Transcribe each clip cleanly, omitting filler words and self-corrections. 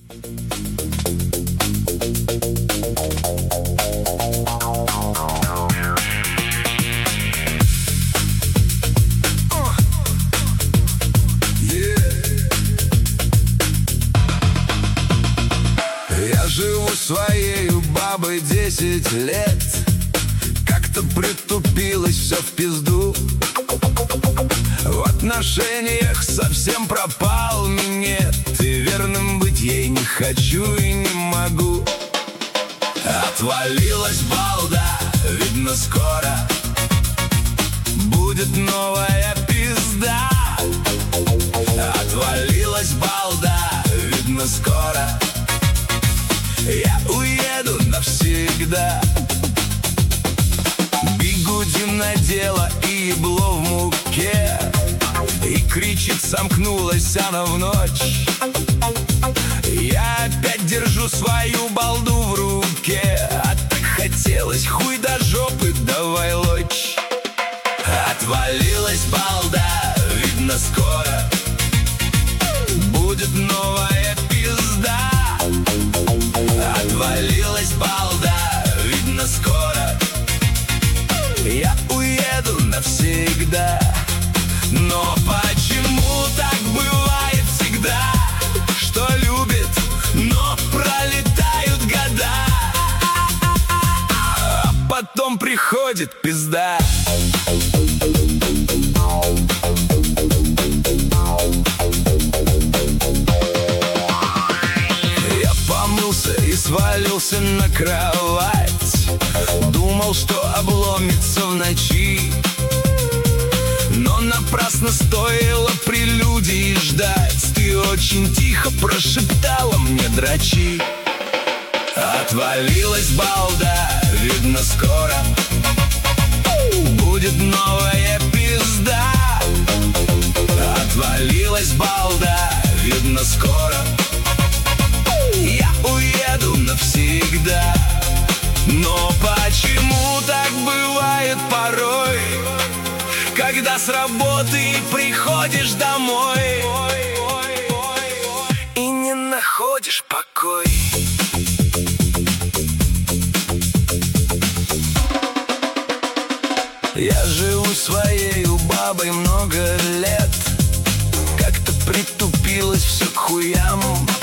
Я живу своею бабой 10 лет. Как-то притупилось все в пизду. В отношениях совсем пропал минет. И верным быть ей не хочу и не могу. Отвалилась балда, видно скоро будет новая пизда. Отвалилась балда, видно скоро я уеду навсегда. Бигуди надела и ебло в муке, и кричит, сомкнулась она в ночь. Я опять держу свою балду в руке, а так хотелось хуй до жопы, давай лочь. Отвалилась балда, видно скоро будет новая пизда. Отвалилась балда, видно скоро я уеду навсегда. Но почему так бывает всегда, что любит, но пролетают года, а потом приходит пизда. Я помылся и свалился на кровать. Думал, что обломится в ночи, но напрасно стоило прелюдии ждать. Ты очень тихо прошептала мне: дрочи. Отвалилась балда, видно скоро будет новая пизда. Отвалилась балда, видно скоро я уеду навсегда. Но почему так бывает порой, когда с работы приходишь домой и не находишь покой? Я живу своею бабой много лет. Как-то притупилось все к хуям.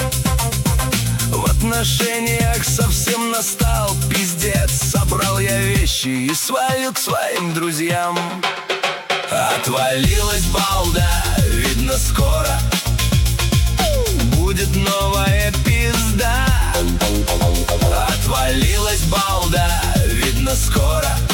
В отношениях совсем настал пиздец. Собрал я вещи и свалил к своим друзьям. Отвалилась балда, видно скоро будет новая пизда. Отвалилась балда, видно скоро